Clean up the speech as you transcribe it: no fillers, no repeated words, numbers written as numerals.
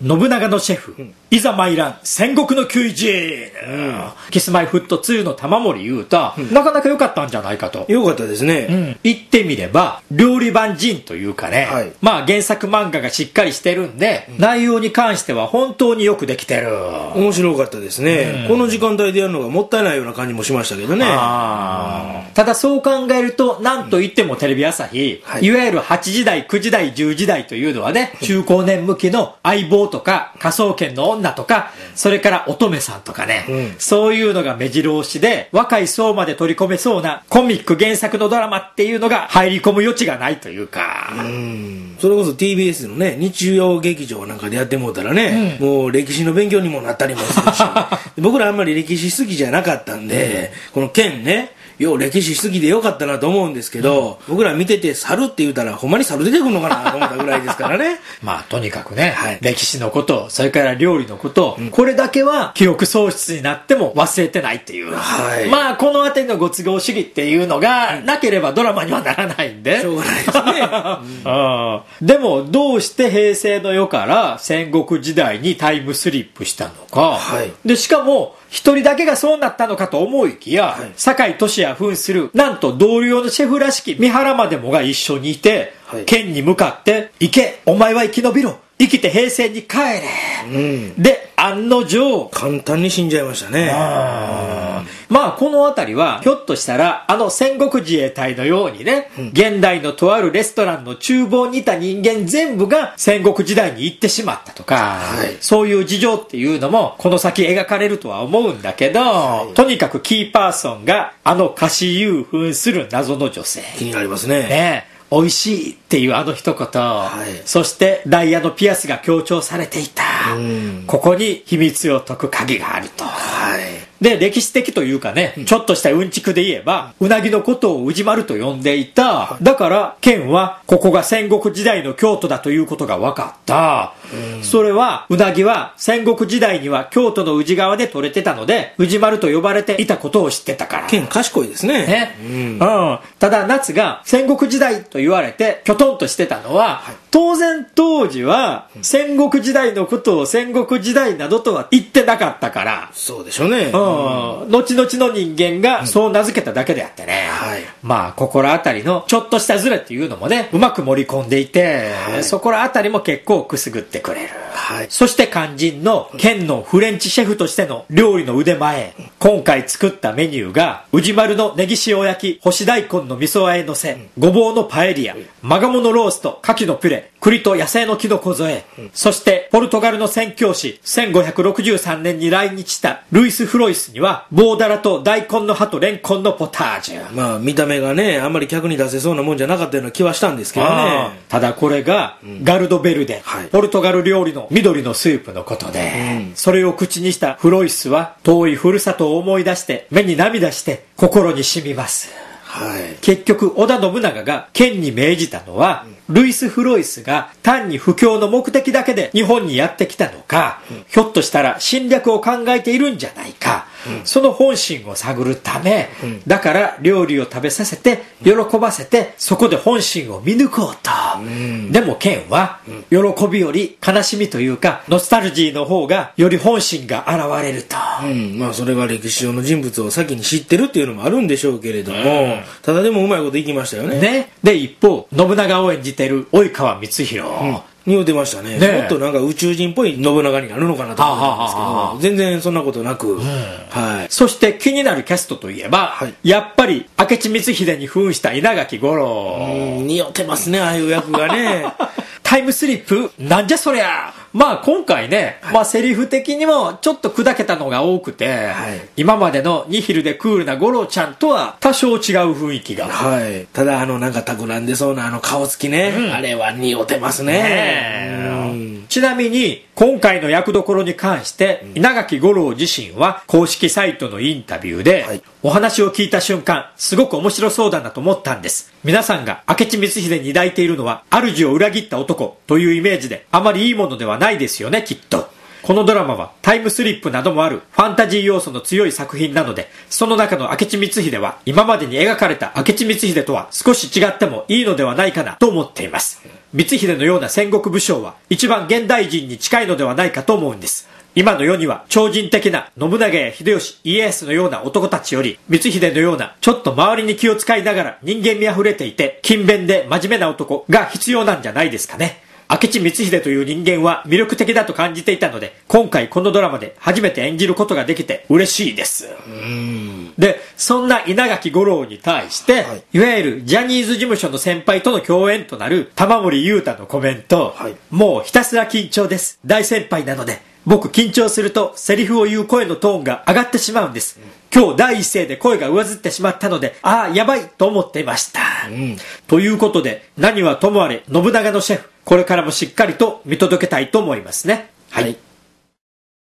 信長のシェフ、いざ参らん戦国の求人、キスマイフット2の玉森言うと、なかなか良かったんじゃないかと。 よかったですね。 言ってみれば料理版人というかね、まあ原作漫画がしっかりしてるんで、内容に関しては本当によくできてる。 面白かったですね。この時間帯でやるのがもったいないような感じもしましたけどね。 ただそう考えると、なんといってもテレビ朝日、いわゆる8時台9時台10時台というのはね、中高年向きの相棒とか科捜研の女とか、それから乙女さんとかね、そういうのが目白押しで、若い層まで取り込めそうなコミック原作のドラマっていうのが入り込む余地がないというか、 それこそ TBS のね、日曜劇場なんかでやってもうたらね、もう歴史の勉強にもなったりもするし僕らあんまり歴史好きじゃなかったんで、この剣ね、よう歴史好きでよかったなと思うんですけど、僕ら見てて猿って言うたらほんまに猿出てくるのかなと思ったぐらいですからねまあとにかくね、歴史のこと、それから料理のこと、これだけは記憶喪失になっても忘れてないっていう、まあこのあたりのご都合主義っていうのがなければドラマにはならないんでしょうがないですねでもどうして平成の世から戦国時代にタイムスリップしたのか、でしかも一人だけがそうなったのかと思いきや、酒井俊也扮するなんと同僚のシェフらしき三原までもが一緒にいて、剣に向かって「行け、お前は生き延びろ、生きて平成に帰れ」で案の定簡単に死んじゃいましたね。 まあこの辺りはひょっとしたら戦国自衛隊のようにね、現代のとあるレストランの厨房にいた人間全部が戦国時代に行ってしまったとか、そういう事情っていうのもこの先描かれるとは思うんだけど、とにかくキーパーソンが歌詞優扮する謎の女性、 気になりますね。 美味しいっていう一言、そしてダイヤのピアスが強調されていた、ここに秘密を解く鍵があると。で歴史的というかね、ちょっとしたうんちくで言えばうなぎのことを宇治丸と呼んでいた。だから剣はここが戦国時代の京都だということが分かった。それはうなぎは戦国時代には京都の宇治川で取れてたので宇治丸と呼ばれていたことを知ってたから。 剣賢いですね。 ただ夏が戦国時代と言われてきょとんとしてたのは、当然当時は戦国時代のことを戦国時代などとは言ってなかったから。 そうでしょうね。 後々の人間がそう名付けただけであってね、まあここらあたりのちょっとしたズレっていうのもね、うまく盛り込んでいて、そこらあたりも結構くすぐってくれる。そして肝心の剣のフレンチシェフとしての料理の腕前、今回作ったメニューが宇治丸のネギ塩焼き、干し大根の味噌和えのせ、ごぼうのパエリア、マガモのロースト、牡蠣のピュレ、栗と野生のキノコ添え、そしてポルトガルの宣教師、1563年に来日したルイス・フロイスには棒だらと大根の葉とレンコンのポタージュ。 まあ見た目がね、あんまり客に出せそうなもんじゃなかったような気はしたんですけどね。 ただこれがガルドベルデ、ポルトガル料理の緑のスープのことで、それを口にしたフロイスは遠いふるさとを思い出して目に涙して心に染みます。結局織田信長が剣に命じたのは、ルイス・フロイスが単に布教の目的だけで日本にやってきたのか、ひょっとしたら侵略を考えているんじゃないか、その本心を探るため、だから料理を食べさせて喜ばせて、そこで本心を見抜こうと。でも剣は喜びより悲しみというかノスタルジーの方がより本心が現れると。 まあそれが歴史上の人物を先に知ってるっていうのもあるんでしょうけれども、ただでもうまいこといきましたよね。 で一方信長を演じてる及川光弘、 似合ってましたね。もっとなんか宇宙人っぽい信長になるのかなと思ったんですけど、全然そんなことなく、 そして気になるキャストといえば、やっぱり明智光秀に扮した稲垣吾郎。 似合ってますね、ああいう役がね。 タイムスリップなんじゃそりゃ。まあ今回ね、セリフ的にもちょっと砕けたのが多くて、今までのニヒルでクールな五郎ちゃんとは多少違う雰囲気が。 ただなんか企んでそうな顔つきね、あれは似合ってますね。 ちなみに今回の役どころに関して稲垣吾郎自身は公式サイトのインタビューで、お話を聞いた瞬間すごく面白そうだなと思ったんです。皆さんが明智光秀に抱いているのは主を裏切った男というイメージであまりいいものではないですよね、きっと。 このドラマはタイムスリップなどもあるファンタジー要素の強い作品なので、その中の明智光秀は今までに描かれた明智光秀とは少し違ってもいいのではないかなと思っています。光秀のような戦国武将は一番現代人に近いのではないかと思うんです。今の世には超人的な信長や秀吉、家康のような男たちより、光秀のようなちょっと周りに気を使いながら人間味あふれていて勤勉で真面目な男が必要なんじゃないですかね。明智光秀という人間は魅力的だと感じていたので、今回このドラマで初めて演じることができて嬉しいです。で、そんな稲垣吾郎に対して、いわゆるジャニーズ事務所の先輩との共演となる玉森裕太のコメント、もうひたすら緊張です。大先輩なので。僕緊張するとセリフを言う声のトーンが上がってしまうんです。今日第一声で声が上ずってしまったので、ああやばいと思っていました。ということで、何はともあれ信長のシェフ、これからもしっかりと見届けたいと思いますね。はい。